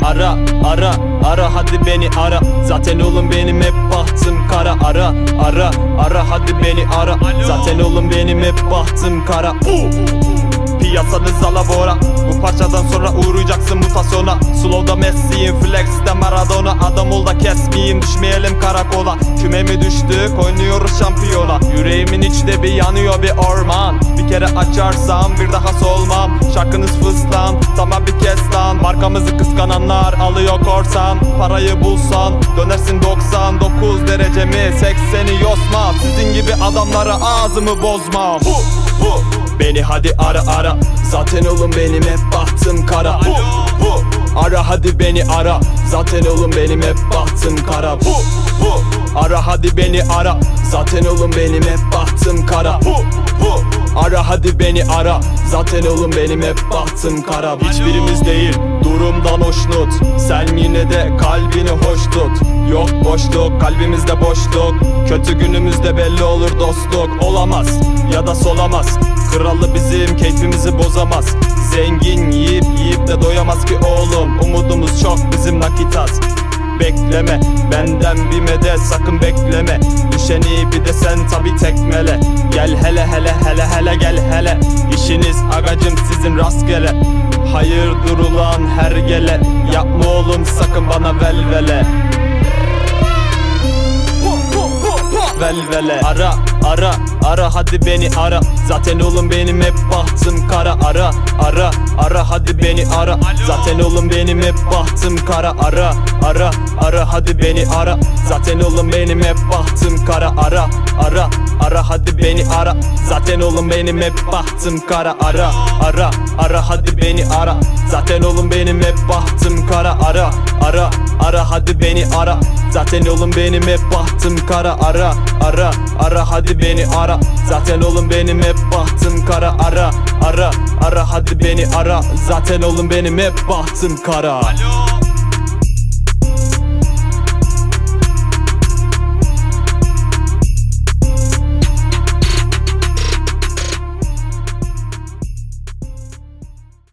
Ara ara ara hadi beni ara. Zaten oğlum benim hep bahtım kara. Ara ara ara hadi beni ara. Zaten oğlum benim hep bahtım kara. Piyasanız alabora. Bu parçadan sonra uğrayacaksın mutasyona. Slow'da Messi'yim, flex'te Maradona. Adam ol da kesmeyeyim, düşmeyelim karakola. Kümeme düştük, oynuyoruz şampiyona. Yüreğimin içinde bir yanıyor bir orman. Bir kere açarsam bir daha solmam. Şarkınız fıstan, tamam bir kez lan. Markamızı kıskananlar alıyor korsan. Parayı bulsan dönersin 99 derece mi 80'i yosma. Sizin gibi adamlara ağzımı bozma. Beni hadi ara ara. Zaten oğlum benim hep bahtım kara. Ara hadi beni ara. Zaten oğlum benim hep bahtım kara. Ara hadi beni ara. Zaten oğlum benim hep bahtım kara. Ara hadi beni ara. Zaten oğlum benim hep bahtım kara. Hiçbirimiz değil durumdan hoşnut. Sen yine de kalbini hoş tut. Yok boşluk, kalbimizde boşluk. Kötü günümüzde belli olur dostluk. Olamaz ya da solamaz. Kralı bizim, keyfimizi bozamaz. Zengin yiyip yiyip de doyamaz ki oğlum. Umudumuz çok bizim nakit az. Bekleme benden bir medet, sakın bekleme. Düşeni bir de sen tabi tekmele. Gel hele hele hele hele gel hele. İşiniz agacım sizin rastgele. Hayırdır ulan hergele. Yapma oğlum sakın bana velvele. Velvele. Ara ara ara hadi beni ara. Zaten oğlum benim hep bahtım kara. Ara ara ara hadi beni ara. Zaten oğlum benim hep bahtım kara. Ara ara ara hadi beni ara. Zaten oğlum benim hep bahtım kara. Ara ara ara hadi beni ara. Zaten oğlum benim hep bahtım kara. Ara ara ara hadi beni ara. Zaten oğlum benim hep bahtım kara. Ara ara ara hadi beni ara. Zaten oğlum benim hep bahtım kara. Ara ara ara hadi beni ara. Zaten oğlum benim hep bahtım kara. Ara ara ara hadi beni ara. Zaten oğlum benim hep bahtım kara.